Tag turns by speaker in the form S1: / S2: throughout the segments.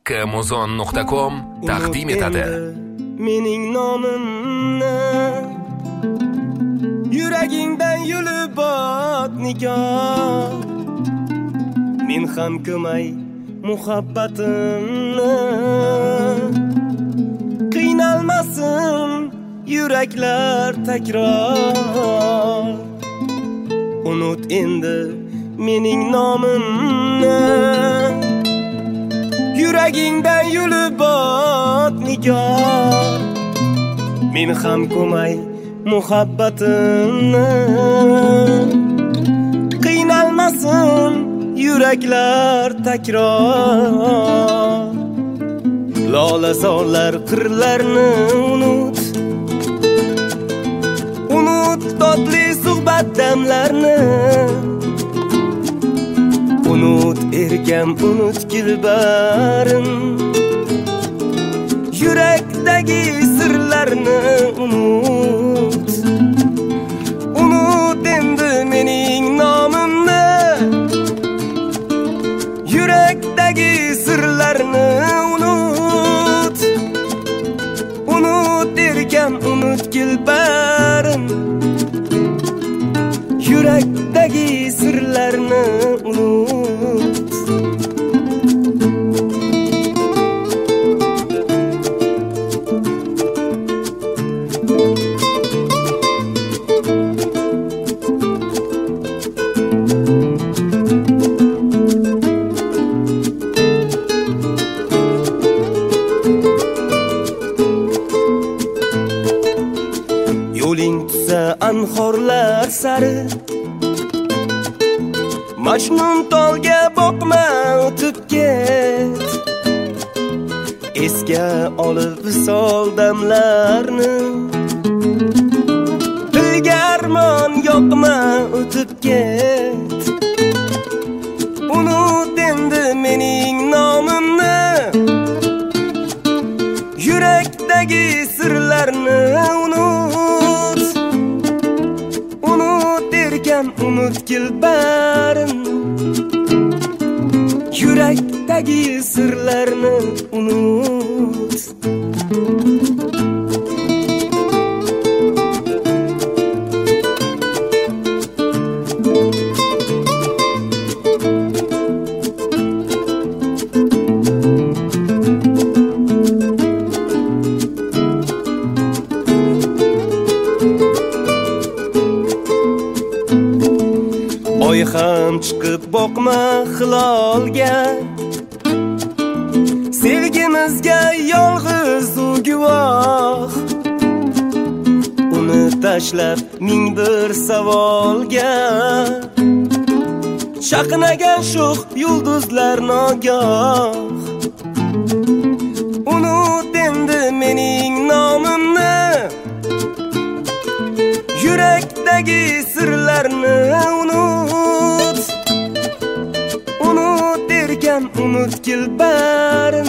S1: kmuzon.com taqdim etadi.
S2: Mening nomimni yuragingdan yulib ot nigor. Men ham ko'may muhabbatimni, qiynalmasin yuraklar takror. Unut endi mening nomimni, yuragingdan yulib ot nigor. Men ham ko'may muhabbatimni, qiynalmasin yuraklar takror. Lola zorlar qirlarni unut, unut totli suhbat damlarni, unut erkam, unut gulbarin, yurakdagi sirlarni unut. Unut endi mening nomimni, yurakdagi sirlarni unut. Unut erkam, unut gulbarin, yurakdagi sirlarni unut. Yo'ling tutsa anhorlar sari, Majnun tolga boqma o'tib ket. Esga olib visol damlarni, dilga armon yoqma o'tib ket. Unut endi mening nomimni, yurakdagi sirlarni unut. Unut erkam, unut gulbarin, yurakdagi sirlarni unut. Oy ham chiqib boqma hilolga, sevgimizga yolg'iz u guvoh. Uni tashlab ming bir savolga, chaqnagan sho'x yulduzlar nogoh. Unut endi mening nomimni, yurakdagi sirlarni unut. Unut erkam, unut gulbarin,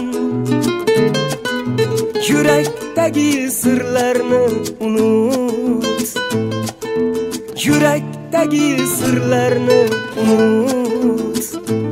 S2: yurakdagi sirlarni unut. Yurakdagi sirlarni unut.